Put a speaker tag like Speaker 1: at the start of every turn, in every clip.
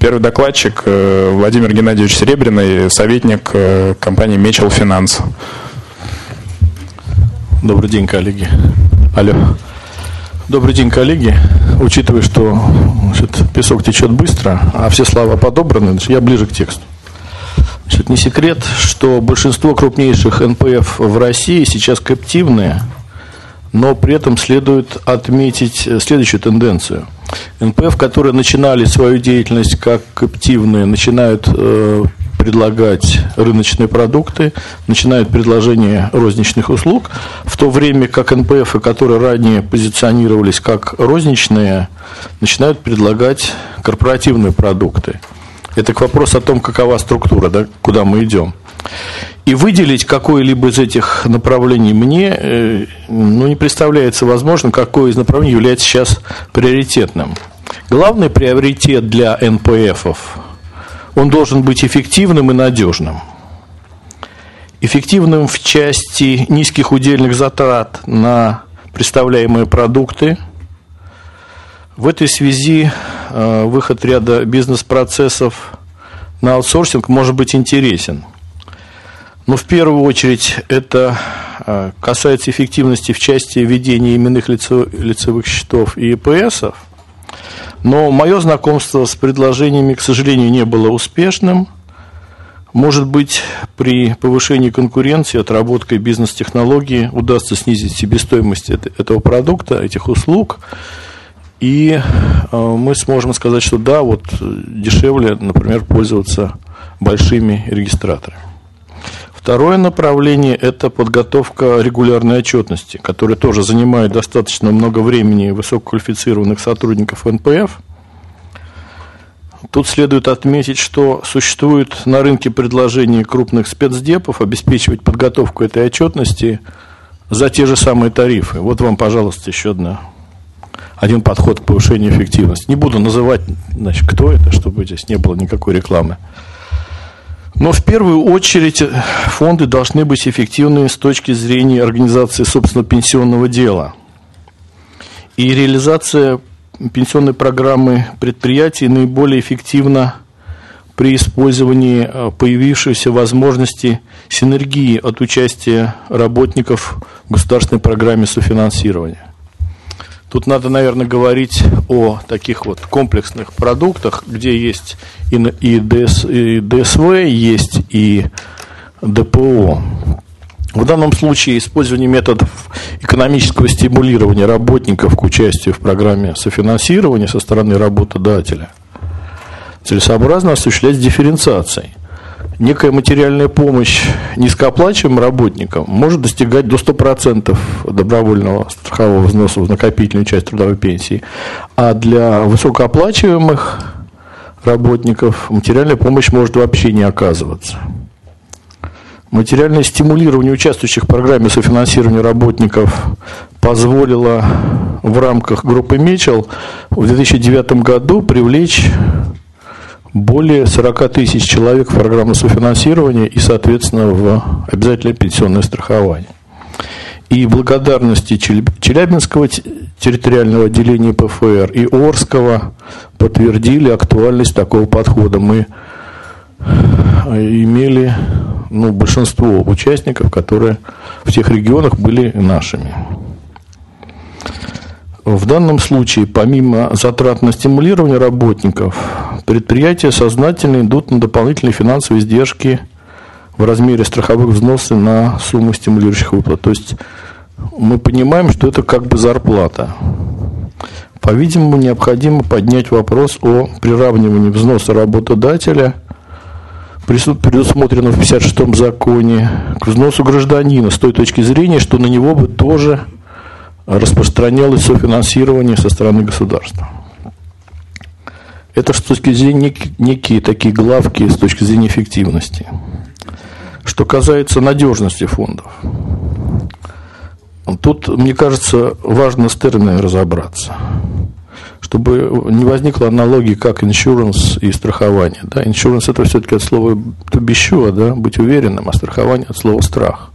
Speaker 1: Первый докладчик Владимир Геннадьевич Серебряный, советник компании Mutual Finance.
Speaker 2: Добрый день, коллеги. Алло. Добрый день, коллеги. Учитывая, что песок течет быстро, а все слова подобраны, я ближе к тексту. Не секрет, что большинство крупнейших НПФ в России сейчас кэптивные, но при этом следует отметить следующую тенденцию. НПФ, которые начинали свою деятельность как кэптивные, начинают предлагать рыночные продукты, начинают предложение розничных услуг, в то время как НПФ, которые ранее позиционировались как розничные, начинают предлагать корпоративные продукты. Это к вопросу о том, какова структура, да, куда мы идем. И выделить какое-либо из этих направлений мне не представляется возможным, какое из направлений является сейчас приоритетным. Главный приоритет для НПФов, он должен быть эффективным и надежным. Эффективным в части низких удельных затрат на представляемые продукты. В этой связи выход ряда бизнес-процессов на аутсорсинг может быть интересен. Но в первую очередь это касается эффективности в части ведения именных лицевых счетов и ИПСов. Но мое знакомство с предложениями, к сожалению, не было успешным. Может быть, при повышении конкуренции, отработкой бизнес-технологии удастся снизить себестоимость этого продукта, этих услуг. И мы сможем сказать, что да, вот дешевле, например, пользоваться большими регистраторами. Второе направление – это подготовка регулярной отчетности, которая тоже занимает достаточно много времени высококвалифицированных сотрудников НПФ. Тут следует отметить, что существует на рынке предложение крупных спецдепов обеспечивать подготовку этой отчетности за те же самые тарифы. Вот вам, пожалуйста, еще один подход к повышению эффективности. Не буду называть, кто это, чтобы здесь не было никакой рекламы. Но в первую очередь фонды должны быть эффективными с точки зрения организации собственного пенсионного дела. И реализация пенсионной программы предприятий наиболее эффективна при использовании появившейся возможности синергии от участия работников в государственной программе софинансирования. Тут надо, наверное, говорить о таких вот комплексных продуктах, где есть и ДСВ, есть и ДПО. В данном случае использование методов экономического стимулирования работников к участию в программе софинансирования со стороны работодателя целесообразно осуществлять с дифференциацией. Некая материальная помощь низкооплачиваемым работникам может достигать до 100% добровольного страхового взноса в накопительную часть трудовой пенсии, а для высокооплачиваемых работников материальная помощь может вообще не оказываться. Материальное стимулирование участвующих в программе софинансирования работников позволило в рамках группы Mutual в 2009 году привлечь более 40 тысяч человек в программу софинансирования и, соответственно, в обязательное пенсионное страхование. И благодарности Челябинского территориального отделения ПФР и Орского подтвердили актуальность такого подхода. Мы имели большинство участников, которые в тех регионах были нашими. В данном случае, помимо затрат на стимулирование работников, предприятия сознательно идут на дополнительные финансовые издержки в размере страховых взносов на сумму стимулирующих выплат. То есть мы понимаем, что это как бы зарплата. По-видимому, необходимо поднять вопрос о приравнивании взноса работодателя, предусмотренного в 56-м законе, к взносу гражданина, с той точки зрения, что на него бы тоже распространялось софинансирование со стороны государства. Это с точки зрения некие такие главки с точки зрения эффективности. Что касается надежности фондов, тут, мне кажется, важно с терминами разобраться, чтобы не возникла аналогии, как insurance и страхование. Да? Insurance – это все-таки от слова to be sure, да? Быть уверенным, а страхование от слова страх.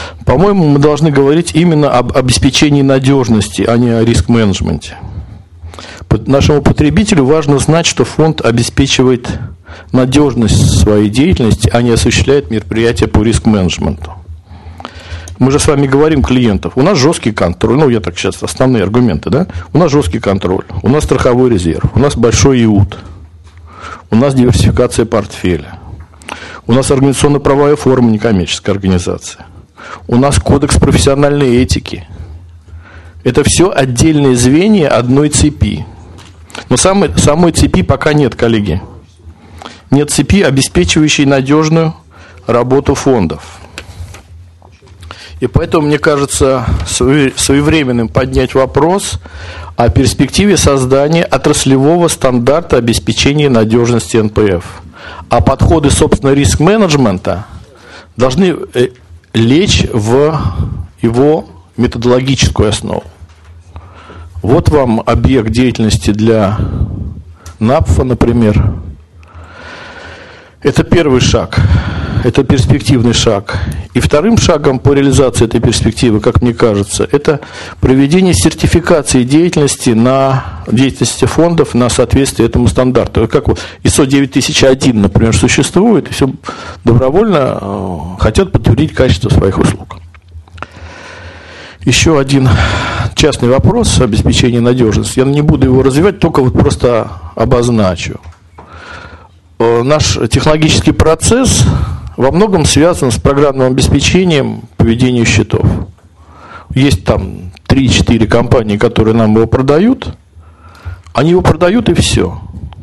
Speaker 2: По-моему, мы должны говорить именно об обеспечении надежности, а не о риск-менеджменте. Нашему потребителю важно знать, что фонд обеспечивает надежность своей деятельности, а не осуществляет мероприятия по риск-менеджменту. Мы же с вами говорим клиентов. У нас жесткий контроль. Ну, я так сейчас основные аргументы, да? У нас жесткий контроль. У нас страховой резерв. У нас большой ИУТ. У нас диверсификация портфеля. У нас организационно-правовая форма некоммерческая организация. У нас кодекс профессиональной этики. Это все отдельные звенья одной цепи. Но самой цепи пока нет, коллеги. Нет цепи, обеспечивающей надежную работу фондов. И поэтому, мне кажется, своевременным поднять вопрос о перспективе создания отраслевого стандарта обеспечения надежности НПФ. А подходы, собственно, риск-менеджмента должны лечь в его методологическую основу. Вот вам объект деятельности для НАПФа, например. Это первый шаг. Это перспективный шаг. И вторым шагом по реализации этой перспективы, как мне кажется, это проведение сертификации деятельности фондов на соответствие этому стандарту. Как вот ISO 9001, например, существует, и все добровольно хотят подтвердить качество своих услуг. Еще один частный вопрос обеспечения надежности. Я не буду его развивать, только вот просто обозначу. Наш технологический процесс во многом связан с программным обеспечением по ведению счетов. Есть там 3-4 компании, которые нам его продают. Они его продают, и все.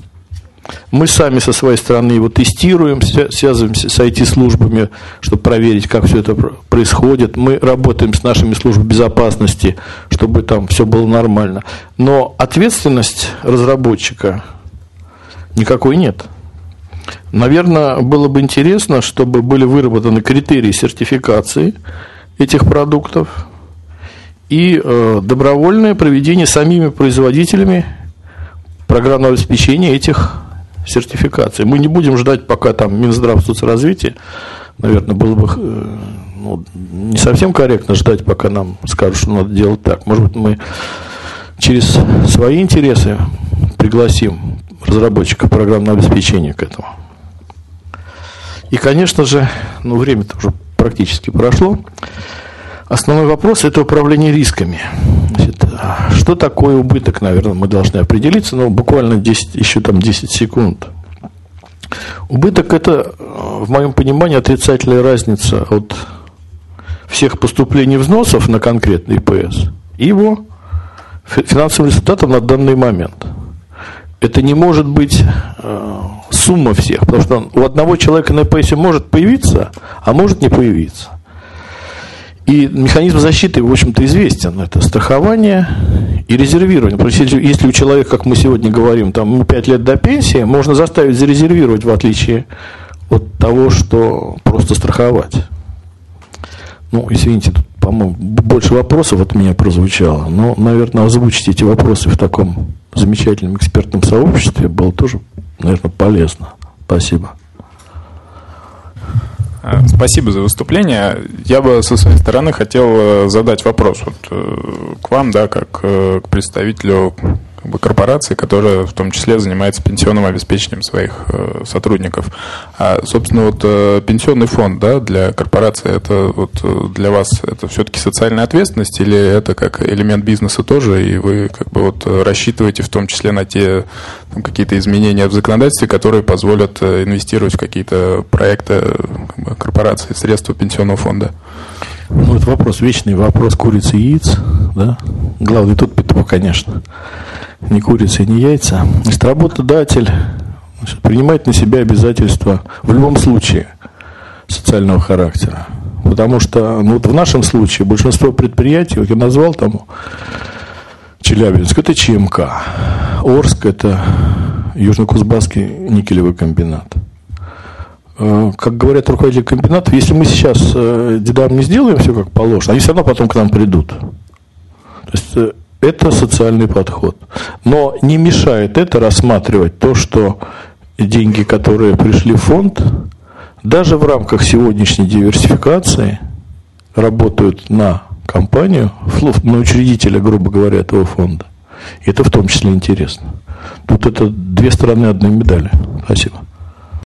Speaker 2: Мы сами со своей стороны его тестируем, связываемся с IT-службами, чтобы проверить, как все это происходит. Мы работаем с нашими службами безопасности, чтобы там все было нормально. Но ответственность разработчика никакой нет. Наверное, было бы интересно, чтобы были выработаны критерии сертификации этих продуктов и добровольное проведение самими производителями программного обеспечения этих сертификаций. Мы не будем ждать, пока там Минздрав соцразвития, наверное, было бы не совсем корректно ждать, пока нам скажут, что надо делать так. Может быть, мы через свои интересы пригласим разработчиков программного обеспечения к этому. И, конечно же, время-то уже практически прошло. Основной вопрос – это управление рисками. Значит, что такое убыток, наверное, мы должны определиться, но буквально 10 секунд. Убыток – это, в моем понимании, отрицательная разница от всех поступлений взносов на конкретный ИПС и его финансовым результатом на данный момент. Это не может быть сумма всех, потому что у одного человека на ИПСе может появиться, а может не появиться. И механизм защиты, в общем-то, известен. Это страхование и резервирование. Потому что если у человека, как мы сегодня говорим, там 5 лет до пенсии, можно заставить зарезервировать, в отличие от того, что просто страховать. Извините, тут, по-моему, больше вопросов от меня прозвучало. Но, наверное, озвучить эти вопросы в таком замечательном экспертном сообществе было тоже, наверное, полезно. Спасибо.
Speaker 1: Спасибо за выступление. Я бы со своей стороны хотел задать вопрос к вам, да, как к представителю корпорации, которая в том числе занимается пенсионным обеспечением своих сотрудников. Собственно, пенсионный фонд, да, для корпорации, это для вас это все-таки социальная ответственность или это как элемент бизнеса тоже, и вы рассчитываете в том числе на те какие-то изменения в законодательстве, которые позволят инвестировать в какие-то проекты корпорации, средства пенсионного фонда?
Speaker 2: Это вопрос, вечный вопрос курицы и яиц, да? Главный тут петух, конечно. Не курица и не яйца. Значит, работодатель принимает на себя обязательства в любом случае социального характера. Потому что в нашем случае большинство предприятий, как я назвал, там Челябинск, это ЧМК, Орск, это Южно-Кузбасский никелевый комбинат. Как говорят руководители комбинатов, если мы сейчас дедам не сделаем все как положено, они все равно потом к нам придут. То есть это социальный подход. Но не мешает это рассматривать то, что деньги, которые пришли в фонд, даже в рамках сегодняшней диверсификации работают на компанию, на учредителя, грубо говоря, этого фонда. И это в том числе интересно. Тут это две стороны одной медали. Спасибо.